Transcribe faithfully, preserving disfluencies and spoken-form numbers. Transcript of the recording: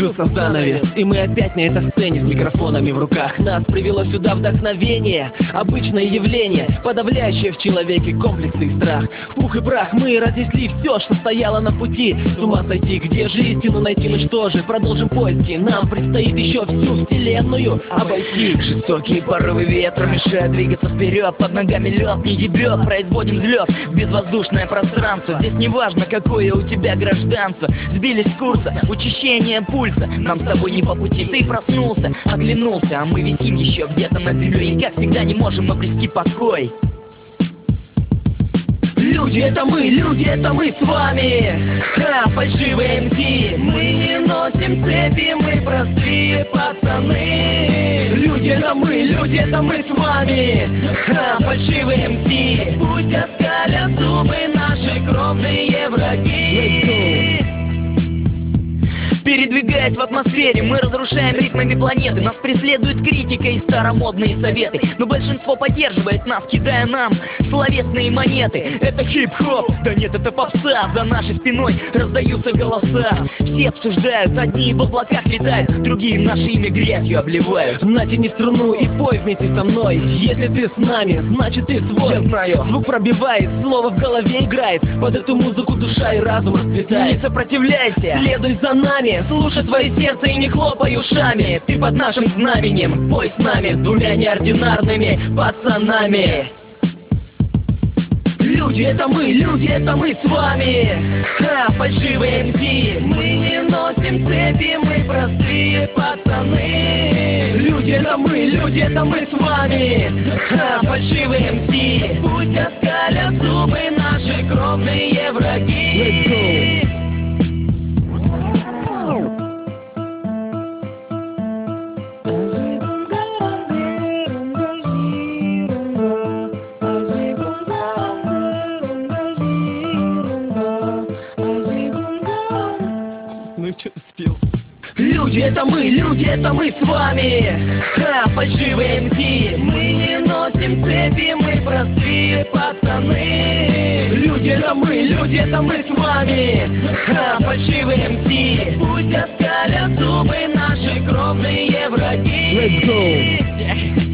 закрылся занавес, и мы опять на этой сцене с микрофонами в руках. Нас привело сюда вдохновение, обычное явление, подавляющее в человеке комплексы и страх. В пух и прах мы разнесли все, что стояло на пути. С ума сойти, где же истину найти? Ну что же, продолжим поиски, нам предстоит еще всю вселенную обойти. Жестокие порывы ветра мешают двигаться вперед, под ногами лед, не дебет, производим взлет в безвоздушное пространство. Здесь не важно, какое у тебя гражданство. Сбились с курса, учащение пульса, нам с тобой не по пути. Ты проснулся, оглянулся, а мы висим еще где-то над землей, и как всегда не можем обрести покой. Люди, это мы, люди, это мы с вами. Ха, фальшивые эм си. Мы не носим цепи, мы простые пацаны. Люди, это мы, люди, это мы с вами. Ха, фальшивые эм си. Пусть оскалят зубы наши кровные враги. Передвигаясь в атмосфере, мы разрушаем ритмами планеты. Нас преследует критика и старомодные советы, но большинство поддерживает нас, кидая нам словесные монеты. Это хип-хоп, да нет, это попса. За нашей спиной раздаются голоса. Все обсуждают, одни в облаках летают, другие наше имя грязью обливают. Натяни струну и пой вместе со мной. Если ты с нами, значит ты свой. Я знаю, звук пробивает, слово в голове играет. Под эту музыку душа и разум расцветает. Не сопротивляйся, следуй за нами. Слушай свое сердце и не хлопай ушами. Ты под нашим знаменем, пой с нами, двумя неординарными пацанами. Люди, это мы, люди, это мы с вами. Ха, фальшивые эм си. Мы не носим цепи, мы простые пацаны. Люди, это мы, люди, это мы с вами. Ха, фальшивые эм си. Пусть оскалят зубы наши кровные враги. Let's go. Ну что ты спел? Люди, это мы, люди, это мы с вами. Ха, фальшивые эм си. Мы не носим цепи, мы простые пацаны. Люди, это мы, люди, это мы с вами. Ха, фальшивые эм си. Пусть оскалят зубы наши кровные враги. Let's go.